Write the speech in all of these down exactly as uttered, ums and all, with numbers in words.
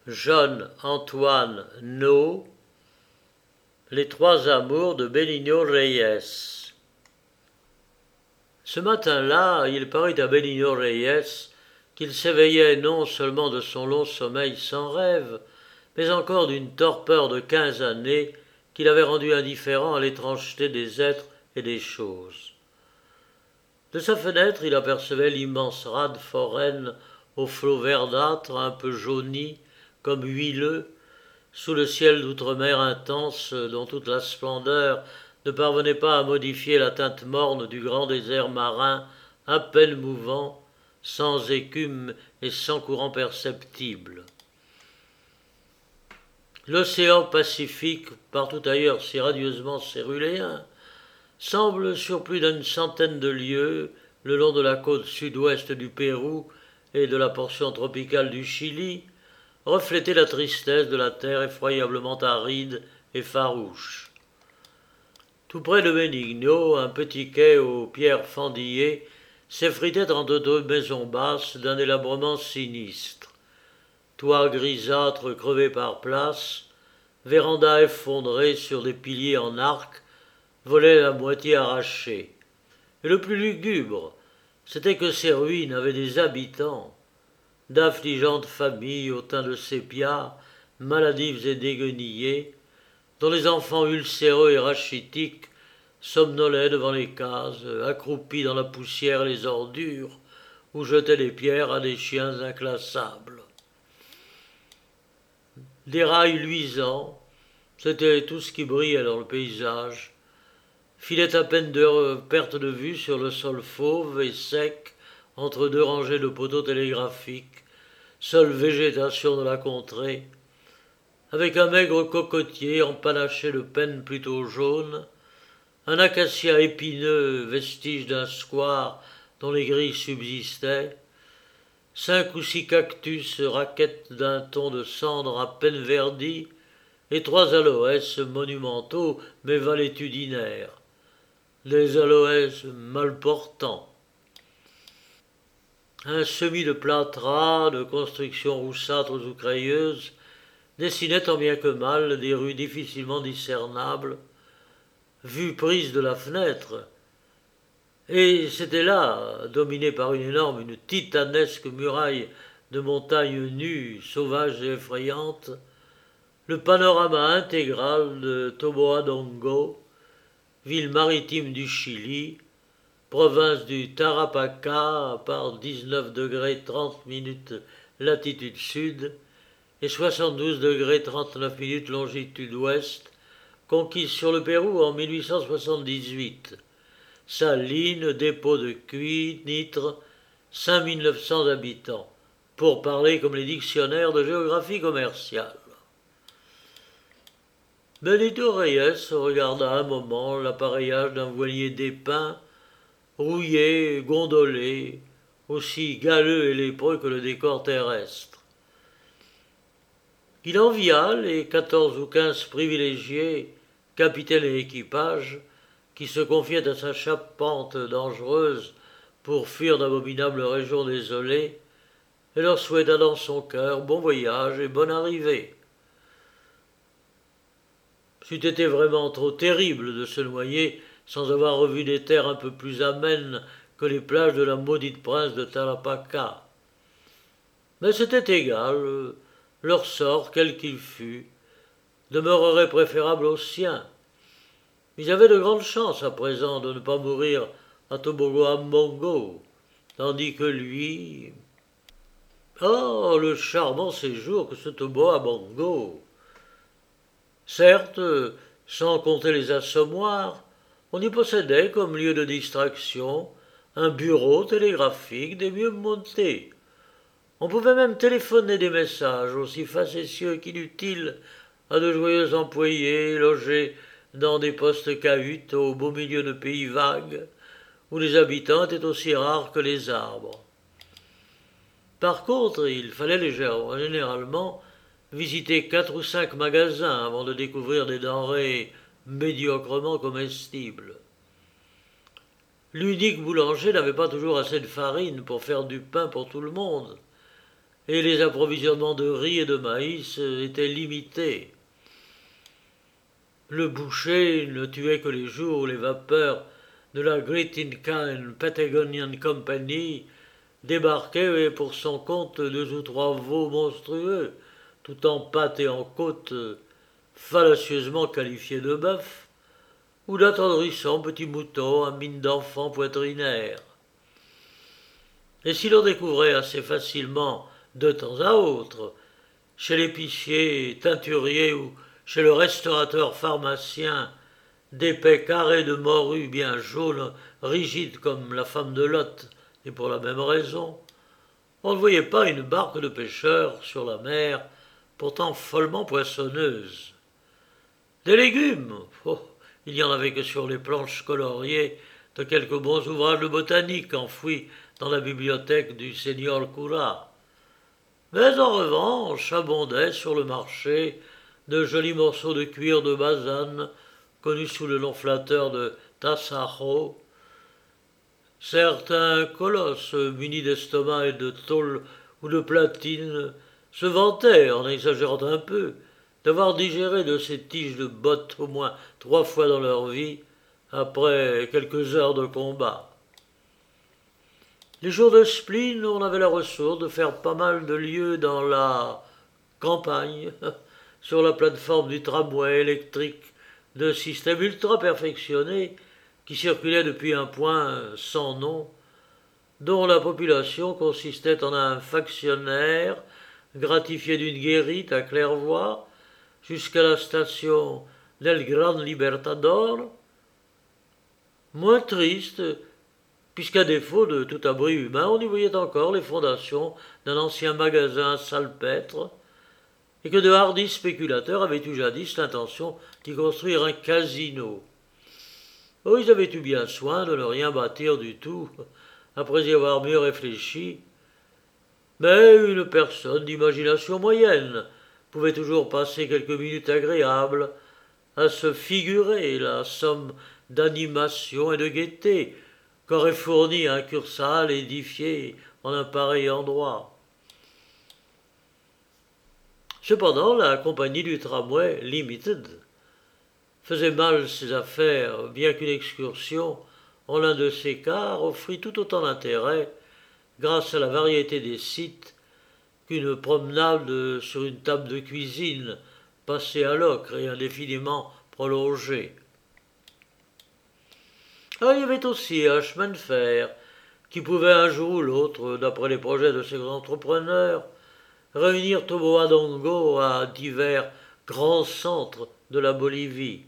John Antoine No, Les trois amours de Benigno Reyes. Ce matin-là, il parut à Benigno Reyes qu'il s'éveillait non seulement de son long sommeil sans rêve, mais encore d'une torpeur de quinze années qui l'avait rendu indifférent à l'étrangeté des êtres et des choses. De sa fenêtre, il apercevait l'immense rade foraine aux flots verdâtres, un peu jaunis, comme huileux, sous le ciel d'outre-mer intense dont toute la splendeur ne parvenait pas à modifier la teinte morne du grand désert marin, à peine mouvant, sans écume et sans courant perceptible. L'océan Pacifique, partout ailleurs si radieusement céruléen, semble sur plus d'une centaine de lieues, le long de la côte sud-ouest du Pérou et de la portion tropicale du Chili, refléter la tristesse de la terre effroyablement aride et farouche. Tout près de Benigno, un petit quai aux pierres fendillées s'effritait entre deux maisons basses d'un délabrement sinistre. Toits grisâtres crevés par places, vérandas effondrées sur des piliers en arc, volaient la moitié arrachés. Et le plus lugubre, c'était que ces ruines avaient des habitants, d'affligeantes familles au teint de sépia, maladives et déguenillées, dont les enfants ulcéreux et rachitiques somnolaient devant les cases, accroupis dans la poussière et les ordures, ou jetaient des pierres à des chiens inclassables. Des rails luisants, c'était tout ce qui brillait dans le paysage, filaient à peine de perte de vue sur le sol fauve et sec entre deux rangées de poteaux télégraphiques, seule végétation de la contrée, avec un maigre cocotier empanaché de pennes plutôt jaunes, un acacia épineux, vestige d'un square dont les grilles subsistaient, cinq ou six cactus raquettes d'un ton de cendre à peine verdi, et trois aloès monumentaux mais valétudinaires, des aloès mal portants. Un semis de plâtras, de constructions roussâtres ou crayeuses, dessinait tant bien que mal des rues difficilement discernables, vues prises de la fenêtre, et c'était là, dominé par une énorme, une titanesque muraille de montagnes nues, sauvages et effrayantes, le panorama intégral de Toboadongo, ville maritime du Chili, province du Tarapacá par dix-neuf degrés trente minutes latitude sud et soixante-douze degrés trente-neuf minutes longitude ouest, conquise sur le Pérou en mille huit cent soixante-dix-huit. Saline, dépôt de cuivre, nitre, cinq mille neuf cents habitants, pour parler comme les dictionnaires de géographie commerciale. Benito Reyes regarda un moment l'appareillage d'un voilier d'épins, rouillé, gondolé, aussi galeux et lépreux que le décor terrestre. Il envia les quatorze ou quinze privilégiés, capitaines et équipages, qui se confiaient à sa charpente dangereuse pour fuir d'abominables régions désolées, et leur souhaita dans son cœur bon voyage et bonne arrivée. C'eût été vraiment trop terrible de se noyer sans avoir revu des terres un peu plus amènes que les plages de la maudite province de Tarapacá. Mais c'était égal, leur sort, quel qu'il fût, demeurerait préférable au sien. Ils avaient de grandes chances à présent de ne pas mourir à Tobogo-Ambongo, tandis que lui... Oh, le charmant séjour que ce Tobogo-Ambongo! Certes, sans compter les assommoirs, on y possédait comme lieu de distraction un bureau télégraphique des mieux montés. On pouvait même téléphoner des messages aussi facétieux qu'inutiles à de joyeux employés logés dans des postes cahutes au beau milieu de pays vagues, où les habitants étaient aussi rares que les arbres. Par contre, il fallait légèrement, généralement visiter quatre ou cinq magasins avant de découvrir des denrées médiocrement comestibles. L'unique boulanger n'avait pas toujours assez de farine pour faire du pain pour tout le monde, et les approvisionnements de riz et de maïs étaient limités. Le boucher ne tuait que les jours où les vapeurs de la Great Inca and Patagonian Company débarquaient pour son compte deux ou trois veaux monstrueux, tout en pâte et en côte, fallacieusement qualifiés de bœuf, ou d'attendrissants petits moutons à mine d'enfants poitrinaires. Et si l'on découvrait assez facilement, de temps à autre, chez l'épicier, teinturier ou chez le restaurateur pharmacien, d'épais carrés de morue bien jaunes, rigides comme la femme de Lot, et pour la même raison, on ne voyait pas une barque de pêcheurs sur la mer, pourtant follement poissonneuse. Des légumes, oh, il n'y en avait que sur les planches coloriées de quelques bons ouvrages de botanique enfouis dans la bibliothèque du Seigneur Cura. Mais en revanche abondaient sur le marché de jolis morceaux de cuir de basane, connus sous le nom flatteur de Tasajo, certains colosses munis d'estomac et de tôle ou de platine se vantaient, en exagérant un peu, d'avoir digéré de ces tiges de bottes au moins trois fois dans leur vie, après quelques heures de combat. Les jours de spleen, on avait la ressource de faire pas mal de lieues dans la campagne, sur la plateforme du tramway électrique de système ultra perfectionné qui circulait depuis un point sans nom, dont la population consistait en un factionnaire gratifié d'une guérite à claire-voie jusqu'à la station del Gran Libertador, moins triste, puisqu'à défaut de tout abri humain, on y voyait encore les fondations d'un ancien magasin salpêtre, et que de hardis spéculateurs avaient eu jadis l'intention d'y construire un casino. Oh, ils avaient eu bien soin de ne rien bâtir du tout, après y avoir mieux réfléchi, mais une personne d'imagination moyenne pouvait toujours passer quelques minutes agréables à se figurer la somme d'animation et de gaieté qu'aurait fourni un Cursal édifié en un pareil endroit. Cependant, la compagnie du tramway Limited faisait mal ses affaires, bien qu'une excursion en l'un de ses cars offrit tout autant d'intérêt, grâce à la variété des sites, qu'une promenade sur une table de cuisine passée à l'ocre et indéfiniment prolongée. Ah, il y avait aussi un chemin de fer qui pouvait un jour ou l'autre, d'après les projets de ces entrepreneurs, réunir Toboadongo à divers grands centres de la Bolivie.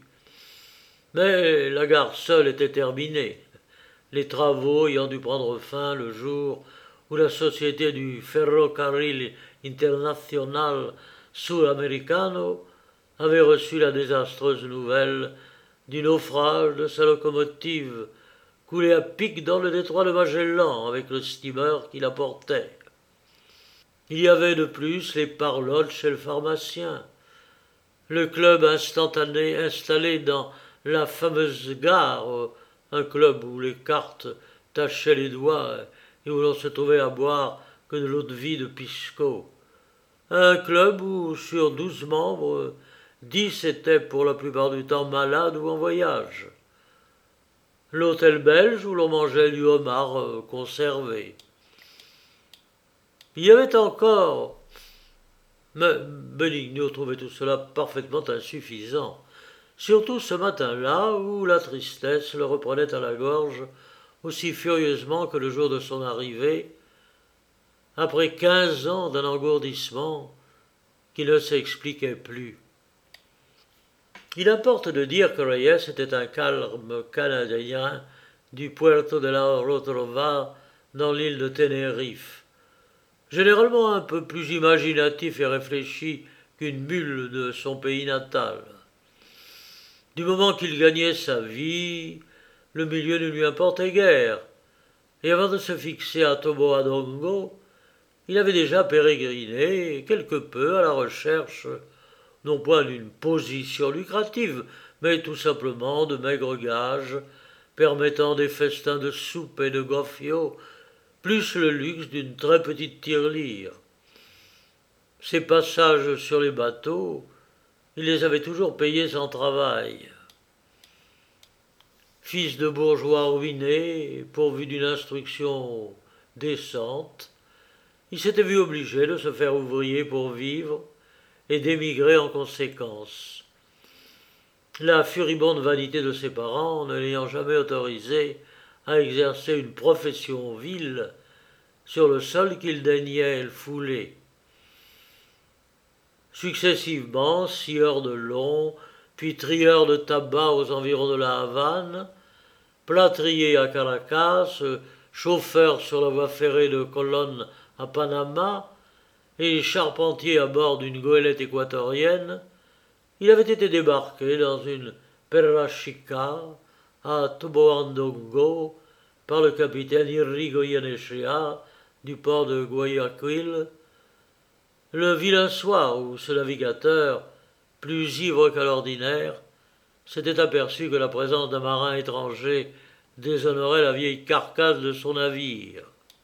Mais la gare seule était terminée, les travaux ayant dû prendre fin le jour où la société du Ferrocarril Internacional Sudamericano avait reçu la désastreuse nouvelle du naufrage de sa locomotive, coulée à pic dans le détroit de Magellan avec le steamer qui la portait. Il y avait de plus les parlottes chez le pharmacien, le club instantané installé dans la fameuse gare, un club où les cartes tachaient les doigts et où l'on se trouvait à boire que de l'eau de vie de Pisco. Un club où, sur douze membres, dix étaient pour la plupart du temps malades ou en voyage. L'hôtel belge où l'on mangeait du homard conservé. Il y avait encore, mais Benigno trouvait tout cela parfaitement insuffisant, surtout ce matin-là où la tristesse le reprenait à la gorge aussi furieusement que le jour de son arrivée, après quinze ans d'un engourdissement qui ne s'expliquait plus. Il importe de dire que Reyes était un calme canadien du Puerto de la Rotrova dans l'île de Tenerife, généralement un peu plus imaginatif et réfléchi qu'une mule de son pays natal. Du moment qu'il gagnait sa vie, le milieu ne lui importait guère, et avant de se fixer à Toboadongo, il avait déjà pérégriné quelque peu à la recherche, non point d'une position lucrative, mais tout simplement de maigres gages, permettant des festins de soupe et de gofio, plus le luxe d'une très petite tirelire. Ses passages sur les bateaux, il les avait toujours payés sans travail. Fils de bourgeois ruinés, pourvu d'une instruction décente, il s'était vu obligé de se faire ouvrier pour vivre et d'émigrer en conséquence. La furibonde vanité de ses parents ne l'ayant jamais autorisé à exercer une profession vile sur le sol qu'il daignait fouler. Successivement, scieur de long, puis trieur de tabac aux environs de la Havane, plâtrier à Caracas, chauffeur sur la voie ferrée de Colón à Panama et charpentier à bord d'une goélette équatorienne, il avait été débarqué dans une perra chica à Toboandongo par le capitaine Irigoyenechea du port de Guayaquil, le vilain soir où ce navigateur, plus ivre qu'à l'ordinaire, s'était aperçu que la présence d'un marin étranger déshonorait la vieille carcasse de son navire.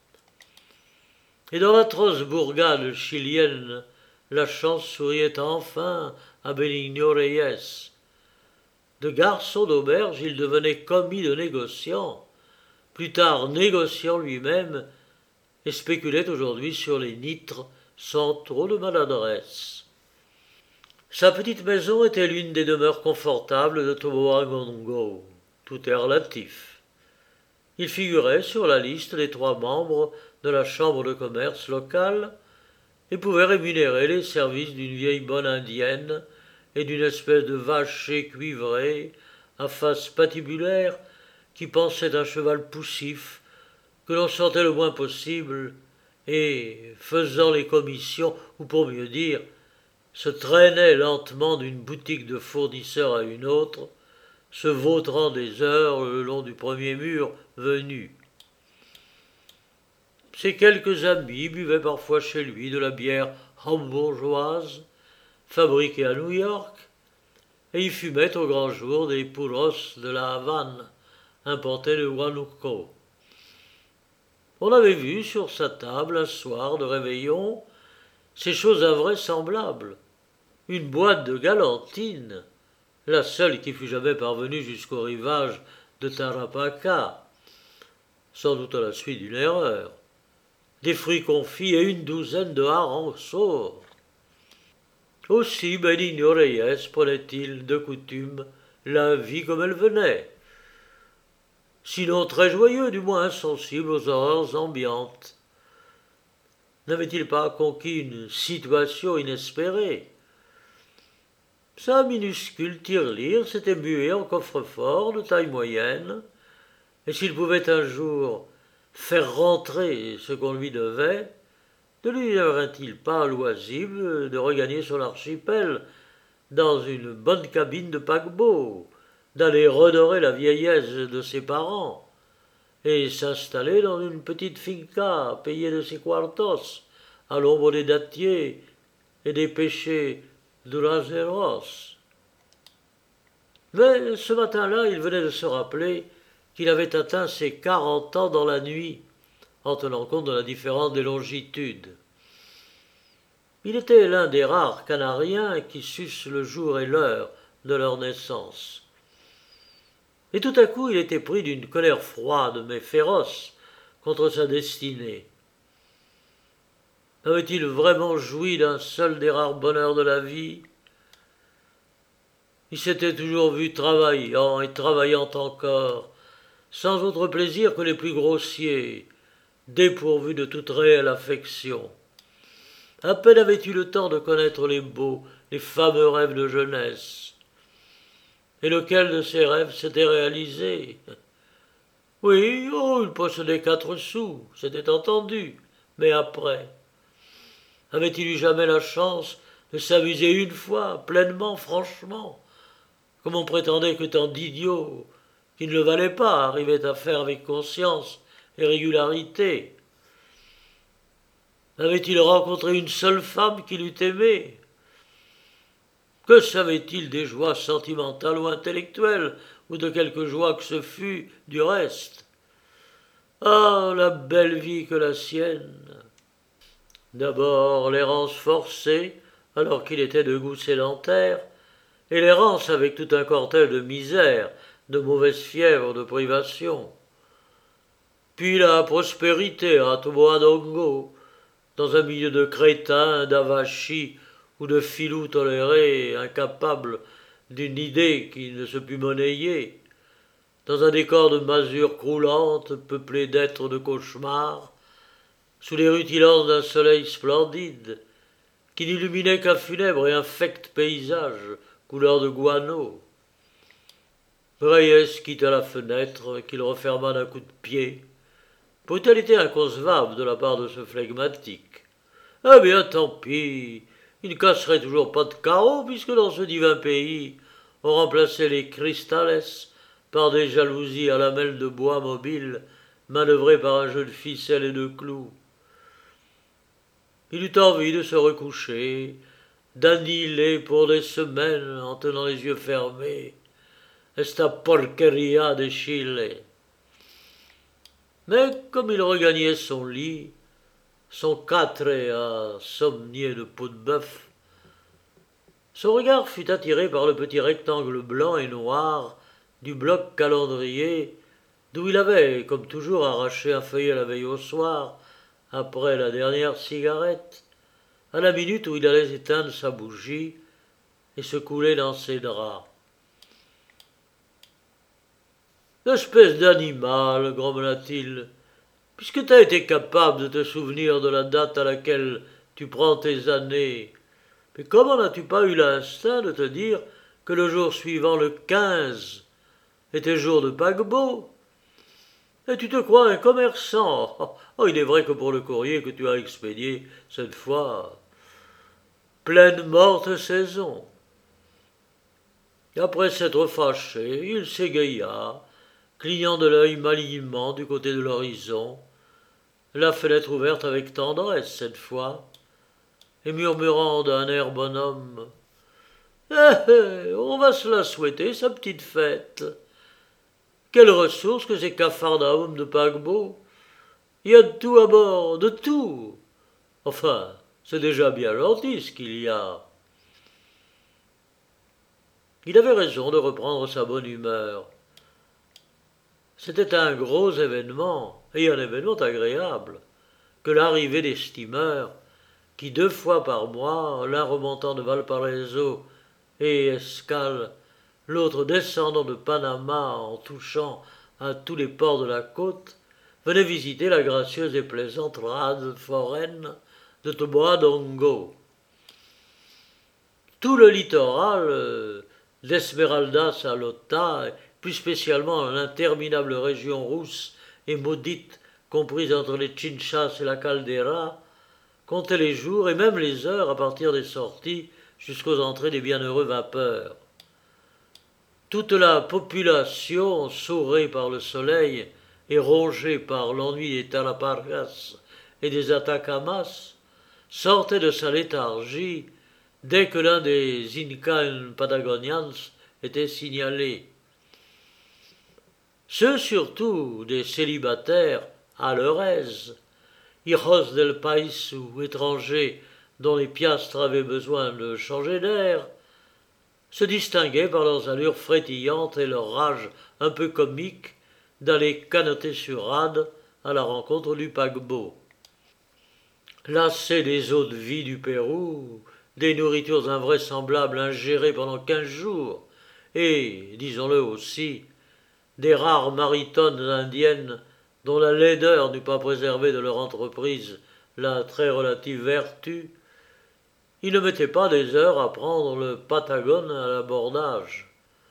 Et dans l'atroce bourgade chilienne, la chance souriait enfin à Benigno Reyes. De garçon d'auberge, il devenait commis de négociant, plus tard négociant lui-même, et spéculait aujourd'hui sur les nitres sans trop de maladresse. Sa petite maison était l'une des demeures confortables de Toboagongo. Tout est relatif. Il figurait sur la liste des trois membres de la chambre de commerce locale et pouvait rémunérer les services d'une vieille bonne indienne et d'une espèce de vacher cuivré à face patibulaire qui pensait un cheval poussif que l'on sentait le moins possible et, faisant les commissions, ou pour mieux dire, se traînait lentement d'une boutique de fournisseur à une autre, se vautrant des heures le long du premier mur venu. Ses quelques amis buvaient parfois chez lui de la bière hambourgeoise, fabriquée à New York, et y fumaient au grand jour des puros de la Havane, importés de Huánuco. On avait vu sur sa table un soir de réveillon ces choses invraisemblables. Une boîte de galantine, la seule qui fût jamais parvenue jusqu'au rivage de Tarapacá, sans doute à la suite d'une erreur, des fruits confits et une douzaine de harengs sauts. Aussi Benigno Reyes prenait-il de coutume la vie comme elle venait, sinon très joyeux, du moins insensible aux horreurs ambiantes. N'avait-il pas conquis une situation inespérée? Sa minuscule tirelire s'était muée en coffre-fort de taille moyenne, et s'il pouvait un jour faire rentrer ce qu'on lui devait, ne lui viendrait-il pas loisible de regagner son archipel dans une bonne cabine de paquebot, d'aller redorer la vieillesse de ses parents, et s'installer dans une petite finca payée de ses quartos, à l'ombre des dattiers et des pêchers duraceros. Mais ce matin-là, il venait de se rappeler qu'il avait atteint ses quarante ans dans la nuit, en tenant compte de la différence des longitudes. Il était l'un des rares Canariens qui sussent le jour et l'heure de leur naissance. Et tout à coup, il était pris d'une colère froide mais féroce contre sa destinée. Avait-il vraiment joui d'un seul des rares bonheurs de la vie? Il s'était toujours vu travaillant et travaillant encore, sans autre plaisir que les plus grossiers, dépourvu de toute réelle affection. À peine avait-il eu le temps de connaître les beaux, les fameux rêves de jeunesse. Et lequel de ces rêves s'était réalisé? Oui, oh, il possédait quatre sous, c'était entendu, mais après? Avait-il eu jamais la chance de s'amuser une fois, pleinement, franchement, comme on prétendait que tant d'idiots, qui ne le valaient pas, arrivaient à faire avec conscience et régularité? Avait-il rencontré une seule femme qui l'eût aimé? Que savait-il des joies sentimentales ou intellectuelles, ou de quelque joie que ce fût du reste? Ah, la belle vie que la sienne! D'abord l'errance forcée, alors qu'il était de goût sédentaire, et l'errance avec tout un cortège de misère, de mauvaise fièvre, de privation. Puis la prospérité à Toboadongo, dans un milieu de crétins, d'avachis ou de filous tolérés, incapables d'une idée qui ne se put monnayer, dans un décor de masures croulantes, peuplé d'êtres de cauchemars, sous les rutilances d'un soleil splendide, qui n'illuminait qu'un funèbre et infect paysage, couleur de guano. Reyes quitta la fenêtre, qu'il referma d'un coup de pied. Brutalité inconcevable de la part de ce flegmatique. Eh bien, tant pis, il ne casserait toujours pas de carreaux, puisque dans ce divin pays, on remplaçait les cristales par des jalousies à lamelles de bois mobile, manœuvrées par un jeu de ficelles et de clous. Il eut envie de se recoucher, d'annihiler pour des semaines, en tenant les yeux fermés, esta porqueria de Chile. Mais comme il regagnait son lit, son catre à somnier de peau de bœuf, son regard fut attiré par le petit rectangle blanc et noir du bloc calendrier, d'où il avait, comme toujours, arraché un feuillet la veille au soir, après la dernière cigarette, à la minute où il allait éteindre sa bougie et se couler dans ses draps. Espèce d'animal, grommela-t-il, puisque tu as été capable de te souvenir de la date à laquelle tu prends tes années, mais comment n'as-tu pas eu l'instinct de te dire que le jour suivant, le quinze, était jour de paquebot? Et tu te crois un commerçant. Oh, il est vrai que pour le courrier que tu as expédié cette fois, pleine morte saison. Après s'être fâché, il s'égaya, clignant de l'œil malignement du côté de l'horizon, la fenêtre ouverte avec tendresse cette fois, et murmurant d'un air bonhomme « Eh, eh, on va se la souhaiter, sa petite fête. Quelle ressource que ces capharnaüm de paquebot. Il y a de tout à bord, de tout. Enfin, c'est déjà bien gentil ce qu'il y a. » Il avait raison de reprendre sa bonne humeur. C'était un gros événement, et un événement agréable, que l'arrivée des steamers, qui deux fois par mois, l'un remontant de Valparaiso et escale, l'autre descendant de Panama en touchant à tous les ports de la côte, venaient visiter la gracieuse et plaisante rade foraine de Toboadongo. Tout le littoral euh, d'Esmeraldas à Lota, plus spécialement l'interminable région rousse et maudite comprise entre les Chinchas et la Caldera, comptait les jours et même les heures à partir des sorties jusqu'aux entrées des bienheureux vapeurs. Toute la population, saurée par le soleil et rongée par l'ennui des Talapargas et des Atacamas, sortait de sa léthargie dès que l'un des Incan Patagonians était signalé. Ceux surtout des célibataires à leur aise, hijos del país ou étrangers dont les piastres avaient besoin de changer d'air, se distinguaient par leurs allures frétillantes et leur rage un peu comique d'aller canoter sur rade à la rencontre du paquebot. Lassés des eaux de vie du Pérou, des nourritures invraisemblables ingérées pendant quinze jours, et, disons-le aussi, des rares maritones indiennes dont la laideur n'eût pas préservé de leur entreprise la très relative vertu, ils ne mettaient pas des heures à prendre le Patagone à l'abordage,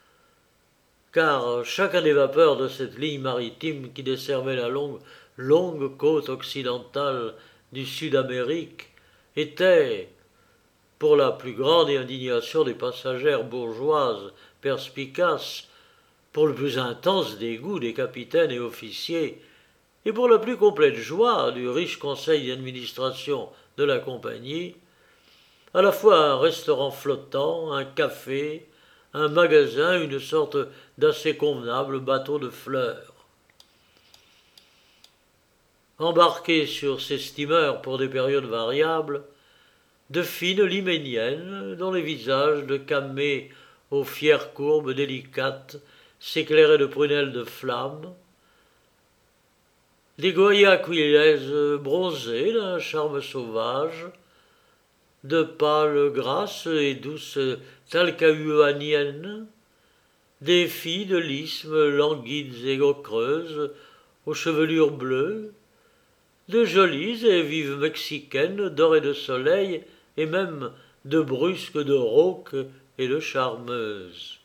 car chacun des vapeurs de cette ligne maritime qui desservait la longue, longue côte occidentale du Sud-Amérique était, pour la plus grande indignation des passagères bourgeoises perspicaces, pour le plus intense dégoût des capitaines et officiers, et pour la plus complète joie du riche conseil d'administration de la compagnie, à la fois un restaurant flottant, un café, un magasin, une sorte d'assez convenable bateau de fleurs. embarquées sur ces steamers pour des périodes variables, de fines liméniennes dont les visages de camées aux fières courbes délicates s'éclairaient de prunelles de flamme, des guayaquilaises bronzées d'un charme sauvage, de pâles grasses et douces talcahuaniennes, des filles de l'isthme languides et ocreuses, aux chevelures bleues, de jolies et vives mexicaines dorées de soleil et même de brusques de rauques et de charmeuses.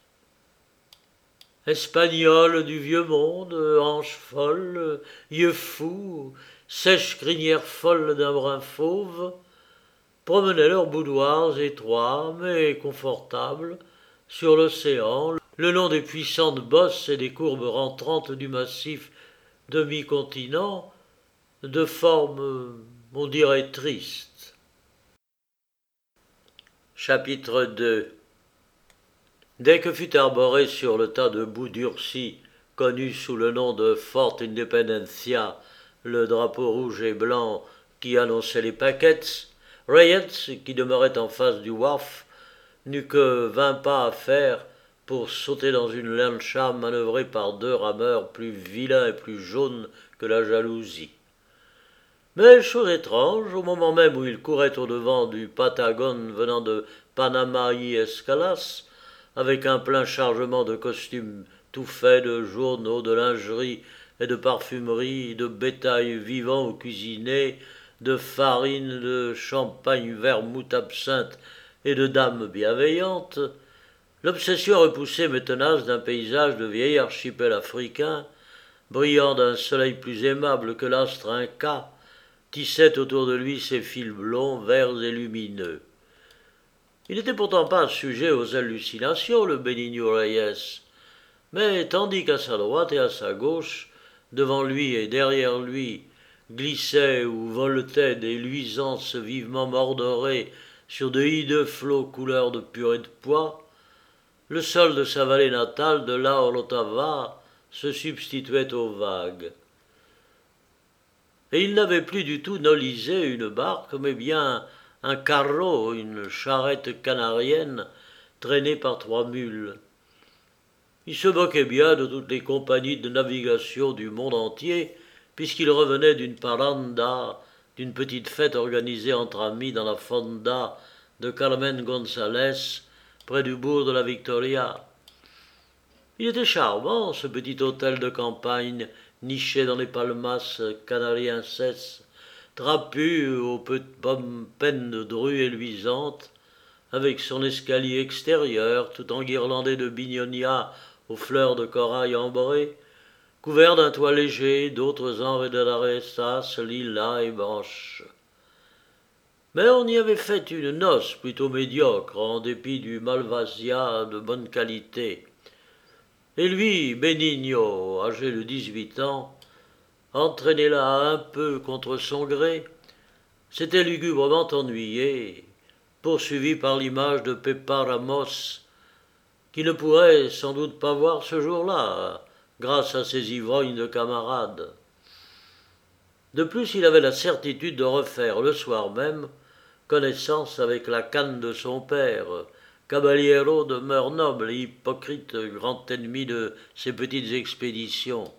Espagnoles du vieux monde, hanches folles, yeux fous, sèches crinières folles d'un brun fauve, promenaient leurs boudoirs étroits mais confortables sur l'océan, le long des puissantes bosses et des courbes rentrantes du massif demi-continent, de forme, on dirait, triste. Chapitre deux. Dès que fut arboré sur le tas de boue durci, connu sous le nom de Fort Independencia, le drapeau rouge et blanc qui annonçait les paquets, Reyes, qui demeurait en face du wharf, n'eut que vingt pas à faire pour sauter dans une lancha manœuvrée par deux rameurs plus vilains et plus jaunes que la jalousie. Mais, chose étrange, au moment même où il courait au-devant du Patagone venant de Panama y Escalas, avec un plein chargement de costumes tout faits de journaux, de lingerie et de parfumerie, de bétail vivant ou cuisiné, de farine, de champagne, vermouth, absinthe et de dames bienveillantes, l'obsession repoussée mais tenace d'un paysage de vieil archipel africain, brillant d'un soleil plus aimable que l'astre Inca, tissait autour de lui ses fils blonds, verts et lumineux. Il n'était pourtant pas sujet aux hallucinations, le Benigno Reyes, mais tandis qu'à sa droite et à sa gauche, devant lui et derrière lui, glissaient ou voletaient des luisances vivement mordorées sur de hideux flots couleur de purée de pois, le sol de sa vallée natale de La Orotava se substituait aux vagues. Et il n'avait plus du tout nolisé une barque, mais bien un carro, une charrette canarienne, traînée par trois mules. Il se moquait bien de toutes les compagnies de navigation du monde entier, puisqu'il revenait d'une parranda, d'une petite fête organisée entre amis dans la fonda de Carmen González, près du bourg de la Victoria. Il était charmant, ce petit hôtel de campagne, niché dans les palmas canarienses, trapu aux peines de drues luisantes, avec son escalier extérieur tout enguirlandé de bignonias aux fleurs de corail ambrées, couvert d'un toit léger d'autres enredaderas lilas et blanches. Mais on y avait fait une noce plutôt médiocre, en dépit du malvasia de bonne qualité. Et lui, Benigno, âgé de dix-huit ans, entraîné là un peu contre son gré, s'était lugubrement ennuyé, poursuivi par l'image de Pepa Ramos, qui ne pourrait sans doute pas voir ce jour-là, grâce à ses ivrognes de camarades. De plus, il avait la certitude de refaire le soir même connaissance avec la canne de son père, caballero de mœurs nobles et hypocrite, grand ennemi de ses petites expéditions.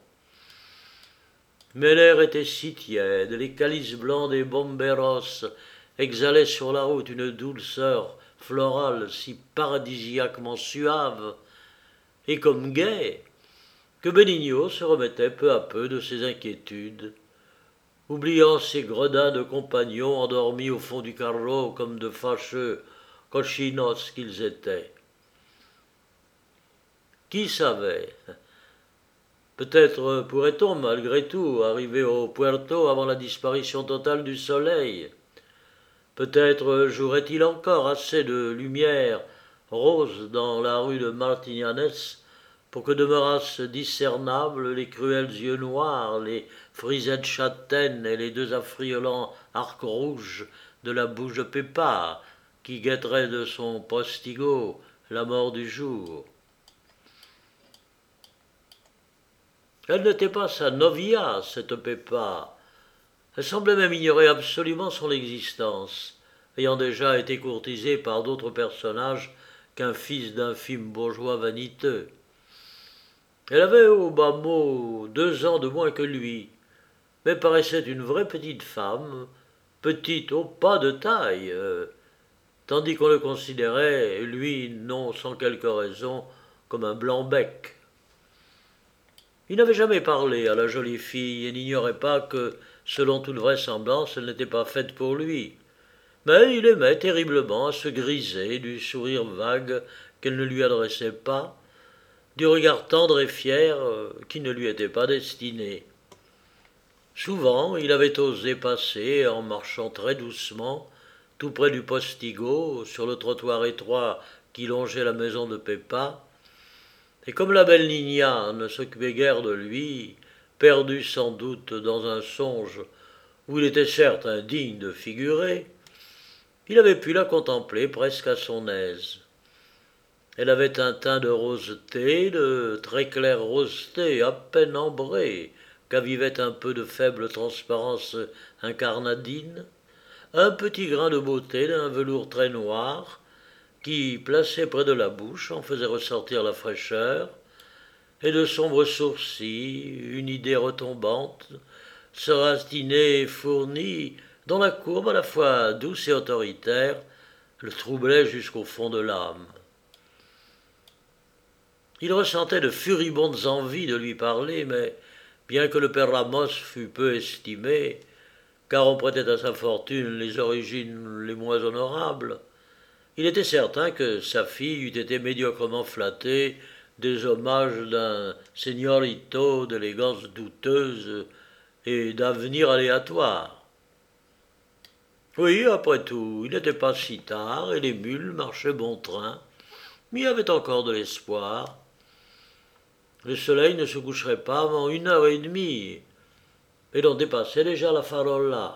Mais l'air était si tiède, les calices blancs des bomberos exhalaient sur la route une douceur florale si paradisiaquement suave et comme gaie, que Benigno se remettait peu à peu de ses inquiétudes, oubliant ses gredins de compagnons endormis au fond du carreau comme de fâcheux cochinos qu'ils étaient. Qui savait? Peut-être pourrait-on, malgré tout, arriver au Puerto avant la disparition totale du soleil. Peut-être jouerait-il encore assez de lumière rose dans la rue de Martignanes pour que demeurassent discernables les cruels yeux noirs, les frisettes châtaines et les deux affriolants arcs rouges de la bouche de Pepa, qui guetterait de son postigo la mort du jour. Elle n'était pas sa novia, cette Pepa, Elle semblait même ignorer absolument son existence, ayant déjà été courtisée par d'autres personnages qu'un fils d'infime bourgeois vaniteux. Elle avait au bas mot deux ans de moins que lui, mais paraissait une vraie petite femme, petite au pas de taille, euh, tandis qu'on le considérait, lui non sans quelque raison, comme un blanc-bec. Il n'avait jamais parlé à la jolie fille et n'ignorait pas que, selon toute vraisemblance, elle n'était pas faite pour lui. Mais il aimait terriblement à se griser du sourire vague qu'elle ne lui adressait pas, du regard tendre et fier qui ne lui était pas destiné. Souvent, il avait osé passer, en marchant très doucement, tout près du postigo, sur le trottoir étroit qui longeait la maison de Pépa, et comme la belle Nina ne s'occupait guère de lui, perdu sans doute dans un songe où il était certes indigne de figurer, il avait pu la contempler presque à son aise. Elle avait un teint de roseté, de très claire roseté, à peine ambrée, qu'avivait un peu de faible transparence incarnadine, un petit grain de beauté d'un velours très noir, qui, placé près de la bouche, en faisait ressortir la fraîcheur, et de sombres sourcils, une idée retombante, seratinée et fournie, dont la courbe à la fois douce et autoritaire le troublait jusqu'au fond de l'âme. Il ressentait de furibondes envies de lui parler, mais bien que le père Ramos fût peu estimé, car on prêtait à sa fortune les origines les moins honorables, il était certain que sa fille eût été médiocrement flattée des hommages d'un señorito d'élégance douteuse et d'avenir aléatoire. Oui, après tout, il n'était pas si tard et les mules marchaient bon train, mais il y avait encore de l'espoir. Le soleil ne se coucherait pas avant une heure et demie, et l'on dépassait déjà la Farolla.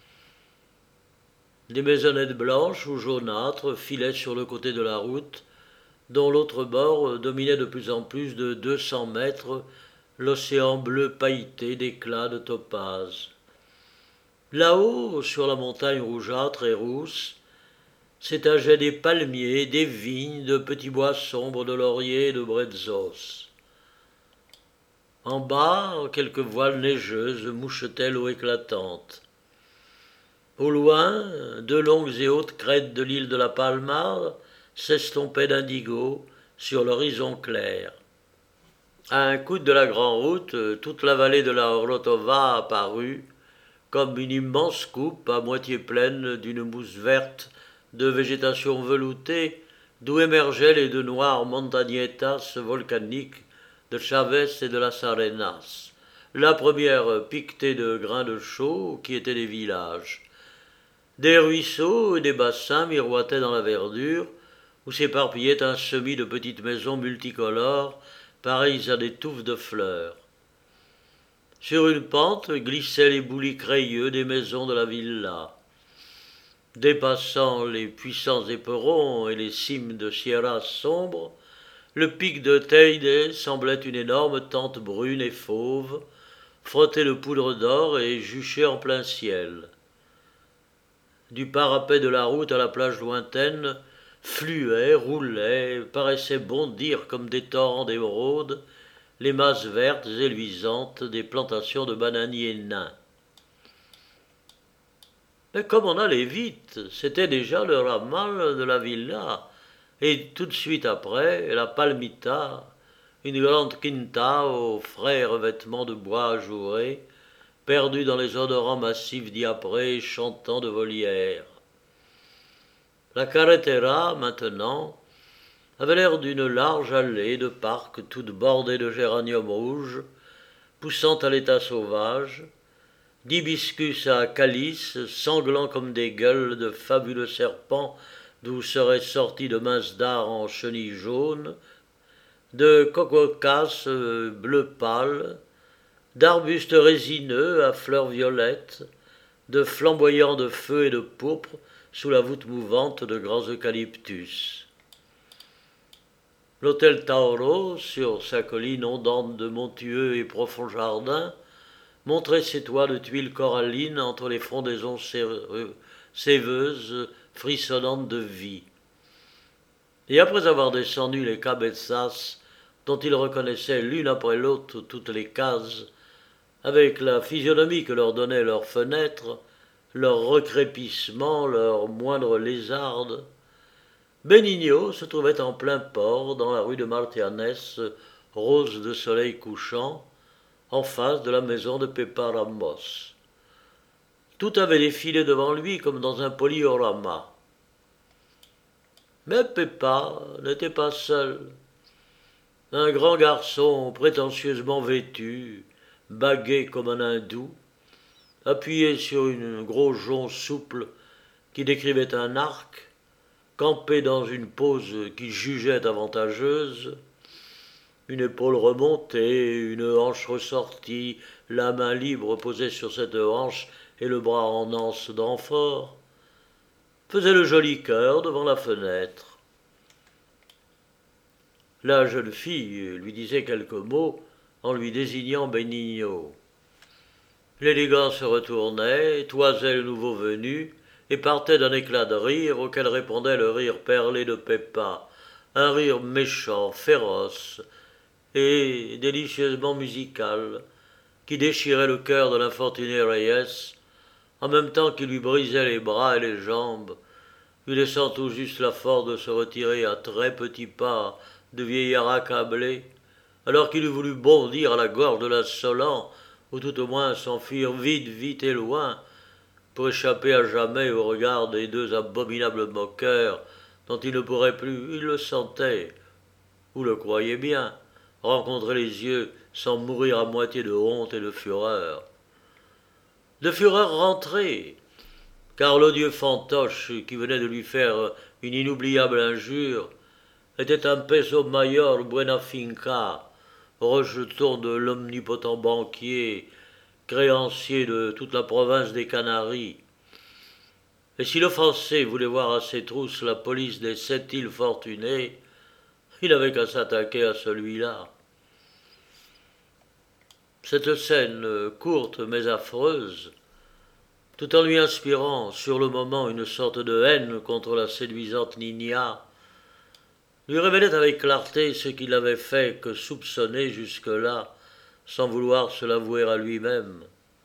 Des maisonnettes blanches ou jaunâtres filaient sur le côté de la route, dont l'autre bord dominait de plus en plus de deux cents mètres l'océan bleu pailleté d'éclats de topaze. Là-haut, sur la montagne rougeâtre et rousse, s'étageaient des palmiers, des vignes, de petits bois sombres de lauriers et de bretzos. En bas, quelques voiles neigeuses mouchetaient l'eau éclatante. Au loin, deux longues et hautes crêtes de l'île de la Palma s'estompaient d'indigo sur l'horizon clair. À un coude de la grande route, toute la vallée de la Orotova apparut, comme une immense coupe à moitié pleine d'une mousse verte de végétation veloutée, d'où émergeaient les deux noires montañetas volcaniques de Chavez et de las Arenas, la première piquetée de grains de chaux qui étaient des villages. Des ruisseaux et des bassins miroitaient dans la verdure, où s'éparpillait un semis de petites maisons multicolores, pareilles à des touffes de fleurs. Sur une pente glissaient les boulis crayeux des maisons de la villa. Dépassant les puissants éperons et les cimes de sierras sombres, le pic de Teide semblait une énorme tente brune et fauve, frottée de poudre d'or et juchée en plein ciel. Du parapet de la route à la plage lointaine, fluaient, roulaient, paraissaient bondir comme des torrents d'émeraude, les masses vertes et luisantes des plantations de bananiers nains. Mais comme on allait vite, c'était déjà le ramal de la villa, et tout de suite après, la palmita, une grande quinta aux frais revêtements de bois ajourés, perdue dans les odorants massifs diaprés chantant de volières. La carretera, maintenant, avait l'air d'une large allée de parc toute bordée de géraniums rouges, poussant à l'état sauvage, d'hibiscus à calice, sanglants comme des gueules de fabuleux serpents d'où seraient sortis de minces dards en chenilles jaunes, de cococas bleu pâle, d'arbustes résineux à fleurs violettes, de flamboyants de feu et de pourpre sous la voûte mouvante de grands eucalyptus. L'hôtel Tauro, sur sa colline ondante de montueux et profonds jardins, montrait ses toits de tuiles corallines entre les frondaisons séveuses, frissonnantes de vie. Et après avoir descendu les cabezas, dont il reconnaissait l'une après l'autre toutes les cases, avec la physionomie que leur donnaient leurs fenêtres, leurs recrépissements, leurs moindres lézardes, Benigno se trouvait en plein port, dans la rue de Martianes, rose de soleil couchant, en face de la maison de Pepa Ramos. Tout avait défilé devant lui comme dans un polyorama. Mais Pepa n'était pas seul. Un grand garçon prétentieusement vêtu, bagué comme un hindou, appuyé sur une gros jonc souple qui décrivait un arc, campé dans une pose qu'il jugeait avantageuse, une épaule remontée, une hanche ressortie, la main libre posée sur cette hanche et le bras en anse d'amphore, faisait le joli cœur devant la fenêtre. La jeune fille lui disait quelques mots en lui désignant Benigno. L'élégant se retournait, toisait le nouveau venu, et partait d'un éclat de rire auquel répondait le rire perlé de Pepa, un rire méchant, féroce et délicieusement musical, qui déchirait le cœur de l'infortuné Reyes, en même temps qu'il lui brisait les bras et les jambes, lui laissant tout juste la force de se retirer à très petits pas de vieillard accablé, alors qu'il eût voulu bondir à la gorge de l'insolent, ou tout au moins s'enfuir vite, vite et loin, pour échapper à jamais au regard des deux abominables moqueurs dont il ne pourrait plus, il le sentait, ou le croyait bien, rencontrer les yeux sans mourir à moitié de honte et de fureur. De fureur rentrée, car l'odieux fantoche qui venait de lui faire une inoubliable injure était un peso mayor buena finca, rejeton de l'omnipotent banquier, créancier de toute la province des Canaries. Et si l'offensé voulait voir à ses trousses la police des sept îles fortunées, il n'avait qu'à s'attaquer à celui-là. Cette scène courte mais affreuse, tout en lui inspirant sur le moment une sorte de haine contre la séduisante Nina, lui révélait avec clarté ce qu'il n'avait fait que soupçonner jusque-là, sans vouloir se l'avouer à lui-même.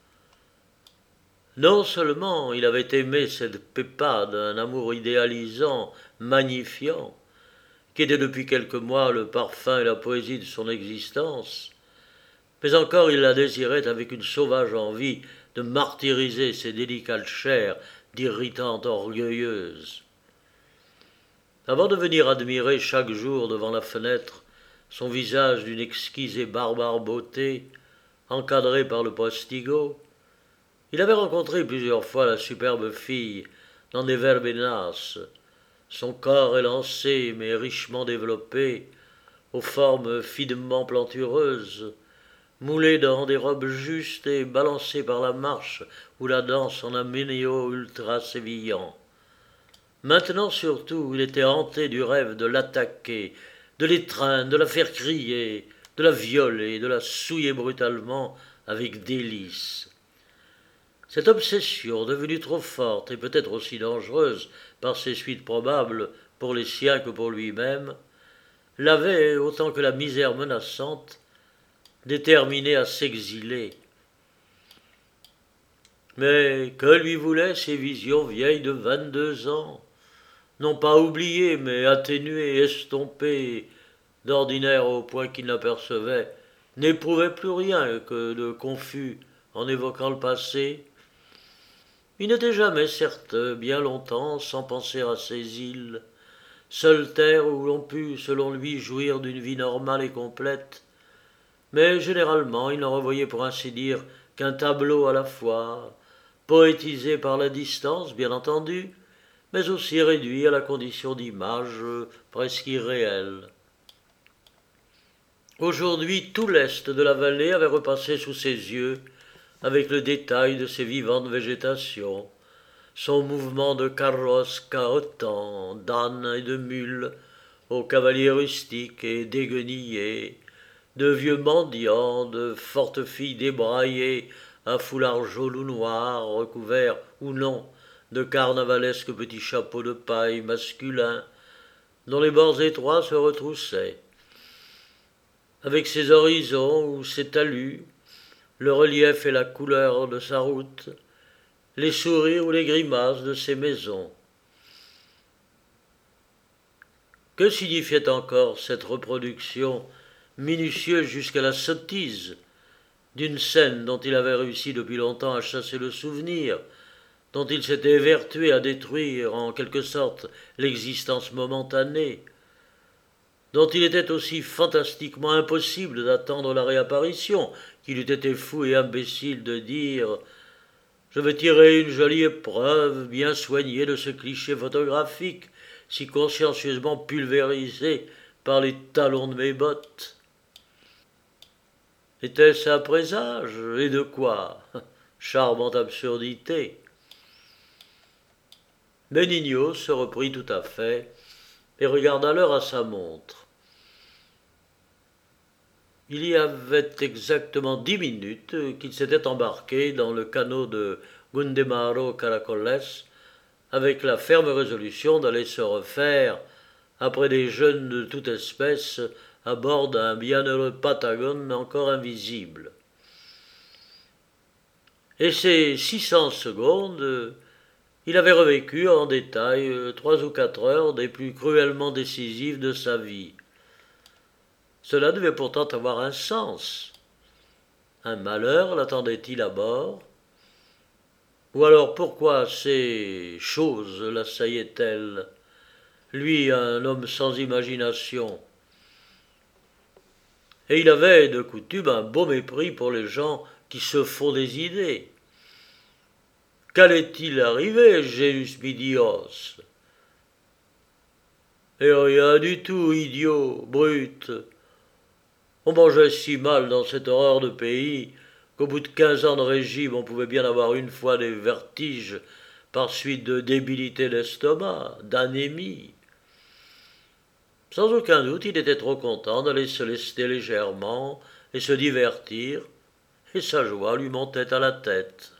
Non seulement il avait aimé cette Pepa d'un amour idéalisant, magnifiant, qui était depuis quelques mois le parfum et la poésie de son existence, mais encore il la désirait avec une sauvage envie de martyriser ses délicates chairs d'irritante orgueilleuse. Avant de venir admirer chaque jour devant la fenêtre son visage d'une exquise et barbare beauté, encadré par le postigo, il avait rencontré plusieurs fois la superbe fille dans des verbenas, son corps élancé mais richement développé, aux formes finement plantureuses, moulé dans des robes justes et balancé par la marche ou la danse en un ménéo ultra sévillant. Maintenant surtout, il était hanté du rêve de l'attaquer, de l'étreindre, de la faire crier, de la violer, de la souiller brutalement avec délice. Cette obsession, devenue trop forte et peut-être aussi dangereuse par ses suites probables pour les siens que pour lui-même, l'avait, autant que la misère menaçante, déterminé à s'exiler. Mais que lui voulaient ces visions vieilles de vingt-deux ans, non pas oubliées, mais atténuées, estompées, d'ordinaire au point qu'il n'apercevait, n'éprouvait plus rien que de confus en évoquant le passé. Il n'était jamais, certes, bien longtemps sans penser à ces îles, seule terre où l'on pût, selon lui, jouir d'une vie normale et complète, mais généralement il n'en revoyait pour ainsi dire qu'un tableau à la fois, poétisé par la distance, bien entendu, mais aussi réduit à la condition d'image presque irréelle. Aujourd'hui, tout l'est de la vallée avait repassé sous ses yeux, avec le détail de ses vivantes végétations, son mouvement de carrosses cahotants, d'ânes et de mules, aux cavaliers rustiques et déguenillés, de vieux mendiants, de fortes filles débraillées un foulard jaune ou noir, recouvert ou non de carnavalesques petits chapeaux de paille masculins, dont les bords étroits se retroussaient. Avec ses horizons ou ses talus, le relief et la couleur de sa route, les sourires ou les grimaces de ses maisons. Que signifiait encore cette reproduction, minutieuse jusqu'à la sottise, d'une scène dont il avait réussi depuis longtemps à chasser le souvenir, dont il s'était évertué à détruire en quelque sorte l'existence momentanée, dont il était aussi fantastiquement impossible d'attendre la réapparition qu'il eût été fou et imbécile de dire « Je vais tirer une jolie épreuve bien soignée de ce cliché photographique, si consciencieusement pulvérisé par les talons de mes bottes. » Était-ce un présage? Et de quoi? Charmante absurdité. Benigno se reprit tout à fait et regarda l'heure à sa montre. Il y avait exactement dix minutes qu'il s'était embarqué dans le canot de Gundemaro Caracoles avec la ferme résolution d'aller se refaire, après des jeunes de toute espèce, à bord d'un bienheureux Patagone encore invisible. Et ces six cents secondes, il avait revécu en détail trois ou quatre heures des plus cruellement décisives de sa vie. Cela devait pourtant avoir un sens. Un malheur l'attendait-il à bord? Ou alors pourquoi ces choses l'assaillaient-elles? Lui, un homme sans imagination. Et il avait, de coutume, un beau mépris pour les gens qui se font des idées. Qu'allait-il arriver, Genus Midios? Et rien du tout, idiot, brute. On mangeait si mal dans cette horreur de pays qu'au bout de quinze ans de régime, on pouvait bien avoir une fois des vertiges par suite de débilité d'estomac, d'anémie. Sans aucun doute, il était trop content d'aller se lester légèrement et se divertir, et sa joie lui montait à la tête.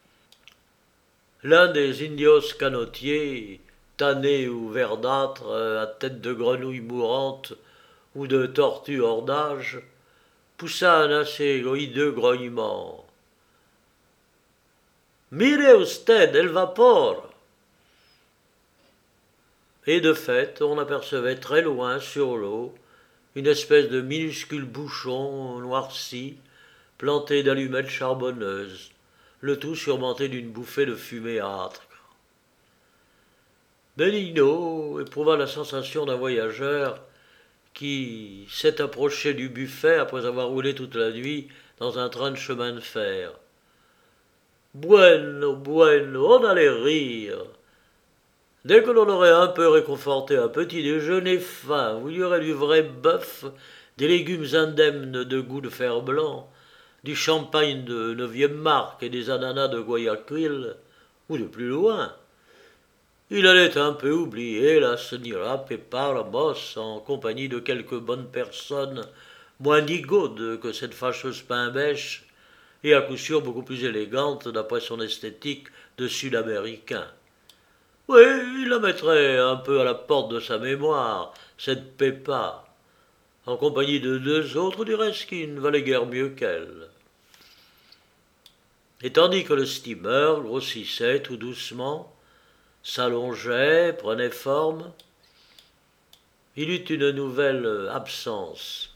L'un des indios canotiers, tannés ou verdâtres, à tête de grenouille mourante ou de tortue hors d'âge, poussa un assez hideux grognement. « Mire usted el vapor !» Et de fait, on apercevait très loin sur l'eau une espèce de minuscule bouchon noirci, planté d'allumettes charbonneuses, le tout surmonté d'une bouffée de fumée âtre. Benigno éprouva la sensation d'un voyageur qui s'est approché du buffet après avoir roulé toute la nuit dans un train de chemin de fer. Bueno, bueno, on allait rire. Dès que l'on aurait un peu réconforté un petit déjeuner fin, où il y aurait du vrai bœuf, des légumes indemnes de goût de fer blanc, du champagne de neuvième marque et des ananas de Guayaquil, ou de plus loin, il allait un peu oublier la señora Pepa Ramos en compagnie de quelques bonnes personnes moins nigaudes que cette fâcheuse pain-bêche, et à coup sûr beaucoup plus élégante d'après son esthétique de sud-américain. Oui, il la mettrait un peu à la porte de sa mémoire, cette Pépa, en compagnie de deux autres du reste qui ne valaient guère mieux qu'elle. Et tandis que le steamer grossissait tout doucement, s'allongeait, prenait forme, il eut une nouvelle absence.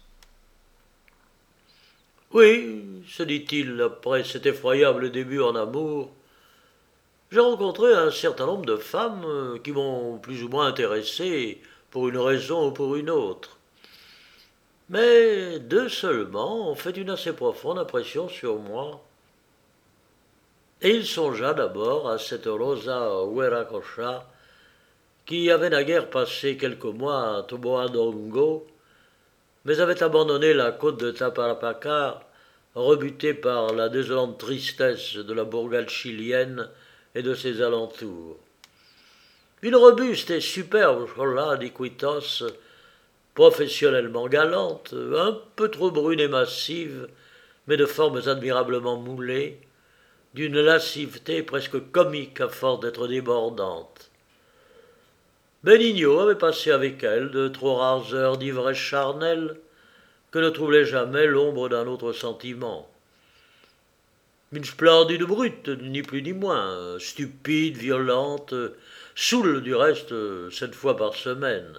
Oui, se dit-il après cet effroyable début en amour, j'ai rencontré un certain nombre de femmes qui m'ont plus ou moins intéressé pour une raison ou pour une autre. Mais deux seulement ont fait une assez profonde impression sur moi. Et il songea d'abord à cette Rosa Hueracocha qui avait naguère passé quelques mois à Toboadongo, mais avait abandonné la côte de Taparapaca, rebutée par la désolante tristesse de la bourgade chilienne et de ses alentours. Une robuste et superbe chola d'Iquitos, professionnellement galante, un peu trop brune et massive, mais de formes admirablement moulées, d'une lasciveté presque comique à force d'être débordante. Benigno avait passé avec elle de trop rares heures d'ivresse charnelle que ne troublait jamais l'ombre d'un autre sentiment. Une splendide brute, ni plus ni moins, stupide, violente, saoule du reste sept fois par semaine.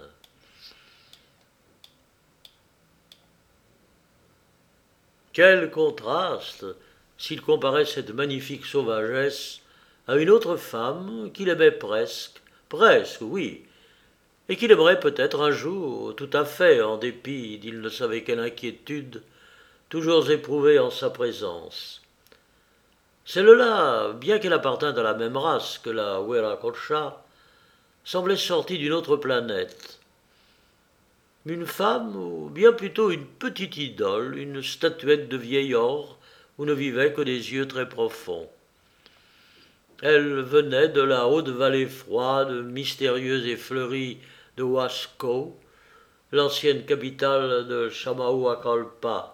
Quel contraste s'il comparait cette magnifique sauvagesse à une autre femme qu'il aimait presque, presque, oui, et qu'il aimerait peut-être un jour, tout à fait, en dépit d'il ne savait quelle inquiétude, toujours éprouvée en sa présence. Celle-là, bien qu'elle appartînt à la même race que la Weracocha, semblait sortie d'une autre planète. Une femme, ou bien plutôt une petite idole, une statuette de vieil or, où ne vivaient que des yeux très profonds. Elle venait de la haute vallée froide, mystérieuse et fleurie de Huasco, l'ancienne capitale de Chamahuacalpa.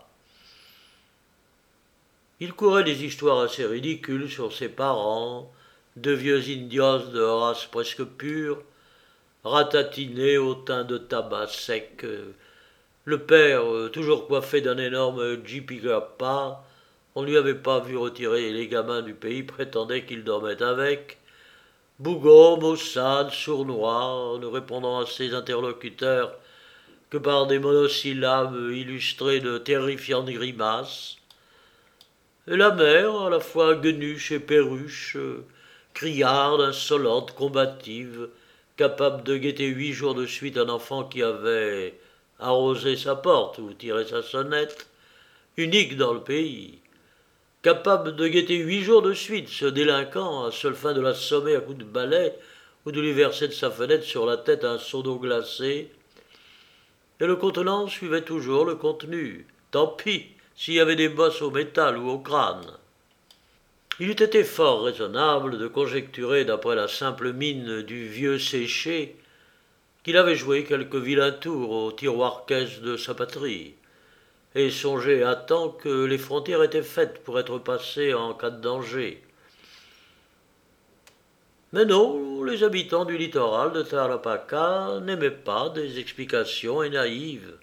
Il courait des histoires assez ridicules sur ses parents, deux vieux indios de race presque pure, ratatinés au teint de tabac sec, le père toujours coiffé d'un énorme jipigapa. On ne lui avait pas vu retirer les gamins du pays, prétendait qu'il dormait avec. Bougon, maussade, sournois, ne répondant à ses interlocuteurs que par des monosyllabes illustrés de terrifiantes grimaces. Et la mère, à la fois guenuche et perruche, criarde, insolente, combative, capable de guetter huit jours de suite un enfant qui avait arrosé sa porte ou tiré sa sonnette, unique dans le pays, capable de guetter huit jours de suite ce délinquant à seule fin de l'assommer à coups de balai ou de lui verser de sa fenêtre sur la tête un seau d'eau glacée. Et le contenant suivait toujours le contenu. Tant pis s'il y avait des bosses au métal ou au crâne. Il eût été fort raisonnable de conjecturer, d'après la simple mine du vieux séché, qu'il avait joué quelque vilain tour au tiroir-caisse de sa patrie, et songé à temps que les frontières étaient faites pour être passées en cas de danger. Mais non, les habitants du littoral de Tarapacá n'aimaient pas des explications et naïves.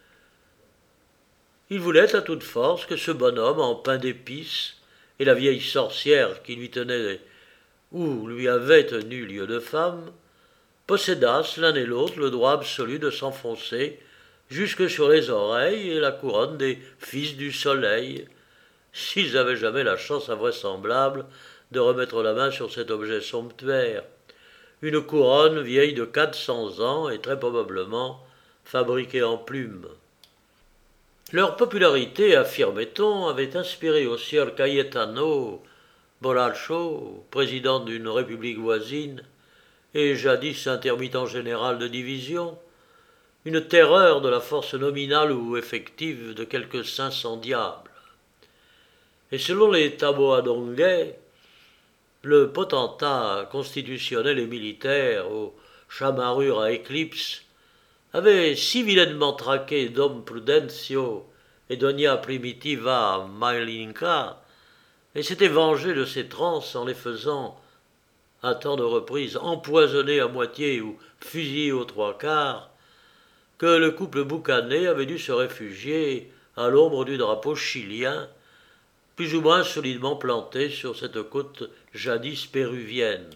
Ils voulaient à toute force que ce bonhomme en pain d'épices et la vieille sorcière qui lui tenait ou lui avait tenu lieu de femme possédassent l'un et l'autre le droit absolu de s'enfoncer jusque sur les oreilles et la couronne des fils du soleil, s'ils avaient jamais la chance invraisemblable de remettre la main sur cet objet somptuaire, une couronne vieille de quatre cents ans et très probablement fabriquée en plumes. Leur popularité, affirmait-on, avait inspiré au sieur Cayetano Borracho, président d'une république voisine et jadis intermittent général de division, une terreur de la force nominale ou effective de quelques cinq cents diables. Et selon les Taboadonguais, le potentat constitutionnel et militaire aux chamarrures à éclipse avait si vilainement traqué Dom Prudencio et Doña Primitiva Mailinca, et s'était vengé de ses transes en les faisant, à tant de reprises, empoisonner à moitié ou fusiller aux trois quarts, que le couple boucané avait dû se réfugier à l'ombre du drapeau chilien, plus ou moins solidement planté sur cette côte jadis péruvienne.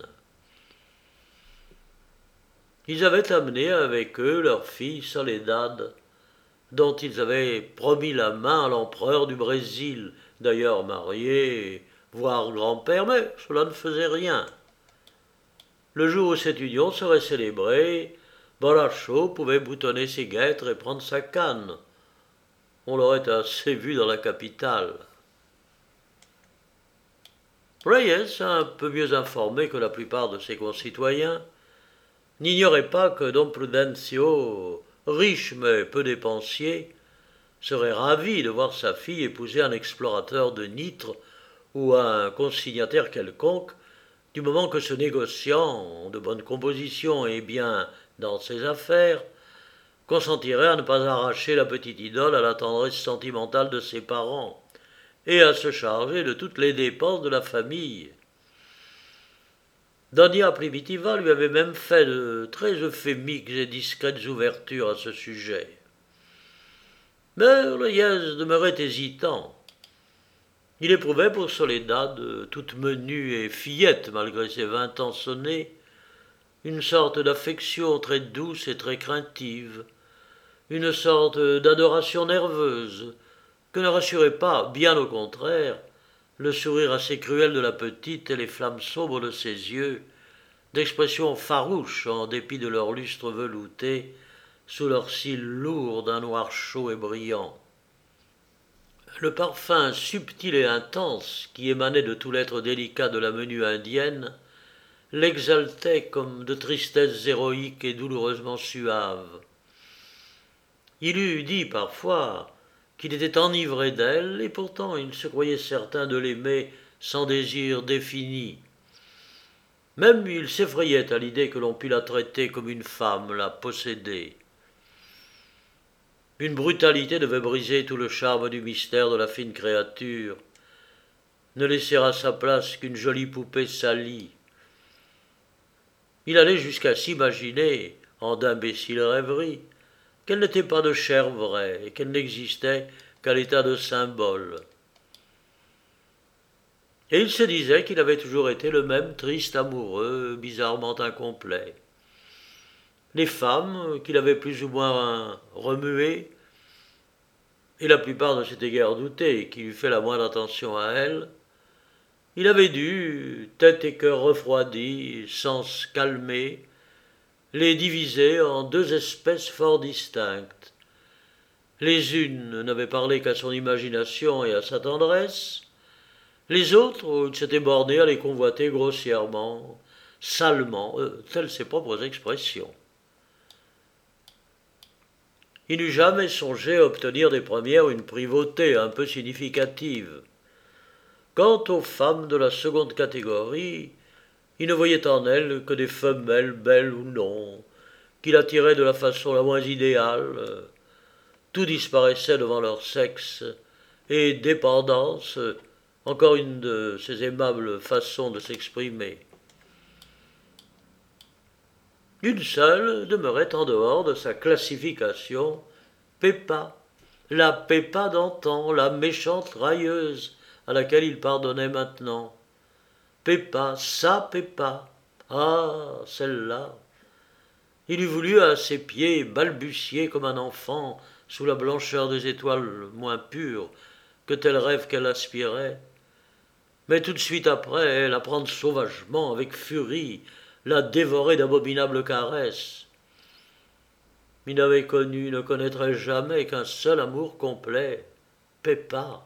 Ils avaient amené avec eux leur fille Soledad, dont ils avaient promis la main à l'empereur du Brésil, d'ailleurs marié, voire grand-père, mais cela ne faisait rien. Le jour où cette union serait célébrée, Borracho pouvait boutonner ses guêtres et prendre sa canne. On l'aurait assez vu dans la capitale. Reyes, un peu mieux informé que la plupart de ses concitoyens, n'ignorait pas que Don Prudencio, riche mais peu dépensier, serait ravi de voir sa fille épouser un explorateur de Nitre ou un consignataire quelconque, du moment que ce négociant, de bonne composition et bien dans ses affaires, consentirait à ne pas arracher la petite idole à la tendresse sentimentale de ses parents, et à se charger de toutes les dépenses de la famille. Donna Primitiva lui avait même fait de très euphémiques et discrètes ouvertures à ce sujet. Mais Reyes demeurait hésitant. Il éprouvait pour Soledad, toute menue et fillette malgré ses vingt ans sonnés, une sorte d'affection très douce et très craintive, une sorte d'adoration nerveuse, que ne rassurait pas, bien au contraire, le sourire assez cruel de la petite et les flammes sombres de ses yeux, d'expression farouche en dépit de leur lustre velouté, sous leurs cils lourds d'un noir chaud et brillant. Le parfum subtil et intense qui émanait de tout l'être délicat de la menue indienne l'exaltait comme de tristesses héroïques et douloureusement suaves. Il eût dit parfois qu'il était enivré d'elle, et pourtant il se croyait certain de l'aimer sans désir défini. Même il s'effrayait à l'idée que l'on pût la traiter comme une femme, la posséder. Une brutalité devait briser tout le charme du mystère de la fine créature, ne laisser à sa place qu'une jolie poupée salie. Il allait jusqu'à s'imaginer, en d'imbéciles rêveries, qu'elle n'était pas de chair vraie et qu'elle n'existait qu'à l'état de symbole. Et il se disait qu'il avait toujours été le même triste amoureux, bizarrement incomplet. Les femmes qu'il avait plus ou moins remuées, et la plupart ne s'étaient guère douté qu'il eût fait la moindre attention à elles, il avait dû, tête et cœur refroidis, sens calmés, les diviser en deux espèces fort distinctes. Les unes n'avaient parlé qu'à son imagination et à sa tendresse, les autres, il s'était borné à les convoiter grossièrement, salement, euh, telles ses propres expressions. Il n'eût jamais songé à obtenir des premières une privauté un peu significative. Quant aux femmes de la seconde catégorie, il ne voyait en elles que des femelles, belles ou non, qu'il attirait de la façon la moins idéale. Tout disparaissait devant leur sexe, et dépendance, encore une de ces aimables façons de s'exprimer. Une seule demeurait en dehors de sa classification, Pépa, la Pépa d'antan, la méchante railleuse, à laquelle il pardonnait maintenant. Pépa, sa Pépa, ah, celle-là. Il eût voulu à ses pieds balbutier comme un enfant sous la blancheur des étoiles moins pures que tel rêve qu'elle aspirait, mais tout de suite après la prendre sauvagement, avec furie, la dévorer d'abominables caresses. Il n'avait connu, ne connaîtrait jamais qu'un seul amour complet, Pépa.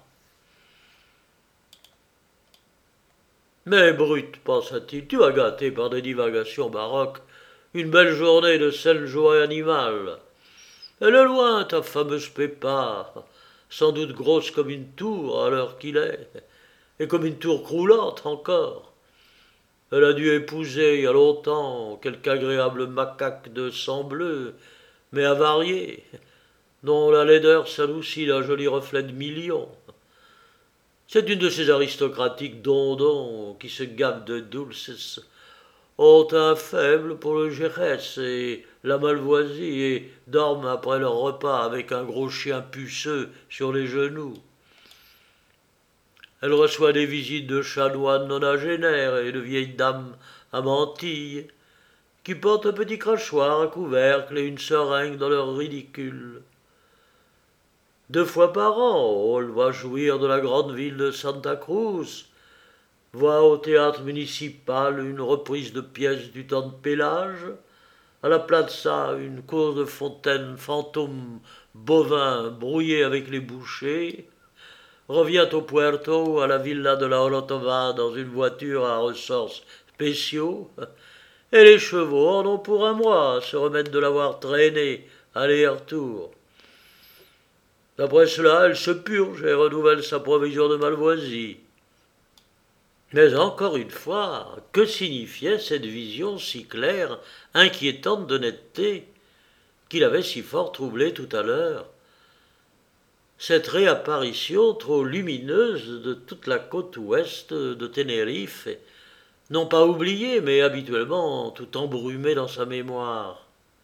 Mais brute, pensa-t-il, tu as gâté par des divagations baroques une belle journée de saine joie animale. Elle est loin, ta fameuse Pépa, sans doute grosse comme une tour à l'heure qu'il est, et comme une tour croulante encore. Elle a dû épouser il y a longtemps quelque agréable macaque de sang bleu, mais avarié, dont la laideur s'adoucit d'un joli reflet de millions. C'est une de ces aristocratiques dondons qui se gavent de dulces, ont un faible pour le Gérès et la malvoisie et dorment après leur repas avec un gros chien puceux sur les genoux. Elle reçoit des visites de chanoines nonagénaires et de vieilles dames à mantilles, qui portent un petit crachoir à couvercle et une seringue dans leur ridicule. Deux fois par an, on le voit jouir de la grande ville de Santa Cruz, voit au théâtre municipal une reprise de pièces du temps de Pélage, à la Plaza une course de fontaines fantômes bovins brouillés avec les bouchers, revient au Puerto, à la villa de la Orotava, dans une voiture à ressorts spéciaux, et les chevaux en ont pour un mois à se remettre de l'avoir traîné aller-retour. Après cela, elle se purge et renouvelle sa provision de malvoisie. Mais encore une fois, que signifiait cette vision si claire, inquiétante d'honnêteté, qu'il avait si fort troublé tout à l'heure? cette réapparition trop lumineuse de toute la côte ouest de Tenerife, non pas oubliée, mais habituellement tout embrumée dans sa mémoire.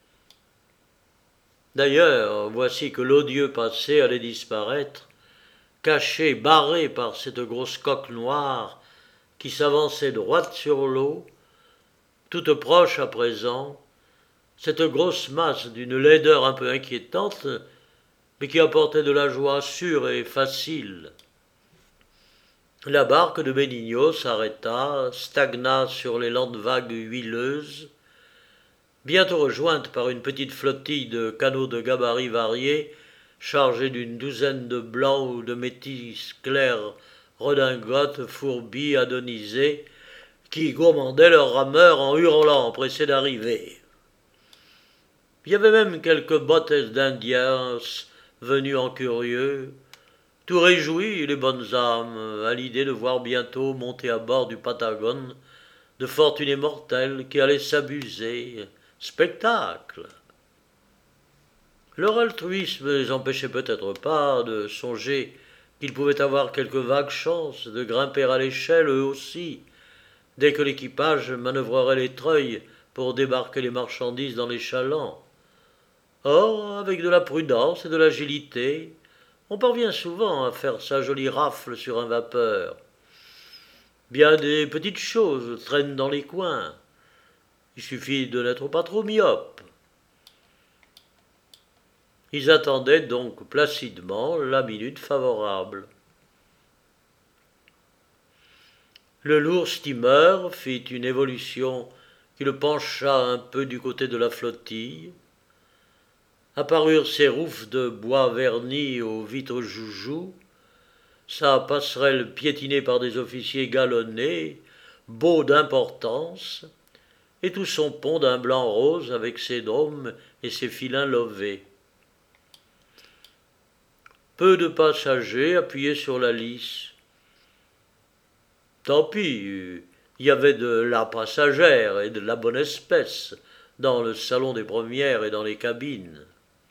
D'ailleurs, voici que l'odieux passé allait disparaître, caché, barré par cette grosse coque noire qui s'avançait droite sur l'eau, toute proche à présent, cette grosse masse d'une laideur un peu inquiétante, mais qui apportait de la joie sûre et facile. La barque de Benigno s'arrêta, stagna sur les lentes vagues huileuses, bientôt rejointe par une petite flottille de canots de gabarits variés, chargés d'une douzaine de blancs ou de métis clairs redingotes, fourbis, adonisés, qui gourmandaient leurs rameurs en hurlant, pressés d'arriver. Il y avait même quelques bottes d'indiens venus en curieux, tout réjouis les bonnes âmes à l'idée de voir bientôt monter à bord du Patagone de fortunés mortels qui allaient s'abuser. Spectacle. Leur altruisme ne les empêchait peut-être pas de songer qu'ils pouvaient avoir quelque vague chance de grimper à l'échelle eux aussi, dès que l'équipage manœuvrerait les treuils pour débarquer les marchandises dans les chalands. Or, avec de la prudence et de l'agilité, on parvient souvent à faire sa jolie rafle sur un vapeur. Bien des petites choses traînent dans les coins. Il suffit de n'être pas trop myope. Ils attendaient donc placidement la minute favorable. Le lourd steamer fit une évolution qui le pencha un peu du côté de la flottille. Apparurent ses roufs de bois vernis aux vitres joujoux, sa passerelle piétinée par des officiers galonnés, beaux d'importance, et tout son pont d'un blanc rose avec ses dômes et ses filins lovés. Peu de passagers appuyés sur la lisse. Tant pis, il y avait de la passagère et de la bonne espèce dans le salon des premières et dans les cabines.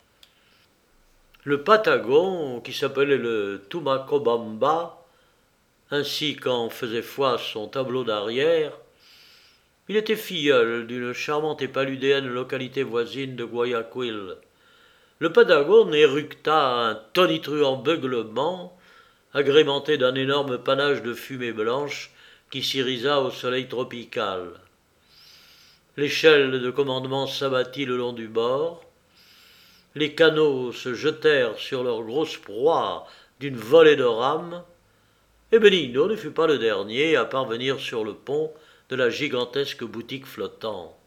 Le Patagon, qui s'appelait le Tumacobamba, ainsi qu'en faisait foi son tableau d'arrière, il était filleul d'une charmante et paludéenne localité voisine de Guayaquil. Le Patagon éructa un tonitruant beuglement, agrémenté d'un énorme panache de fumée blanche qui s'irisa au soleil tropical. L'échelle de commandement s'abattit le long du bord. Les canots se jetèrent sur leur grosse proie d'une volée de rames, et Benigno ne fut pas le dernier à parvenir sur le pont de la gigantesque boutique flottante.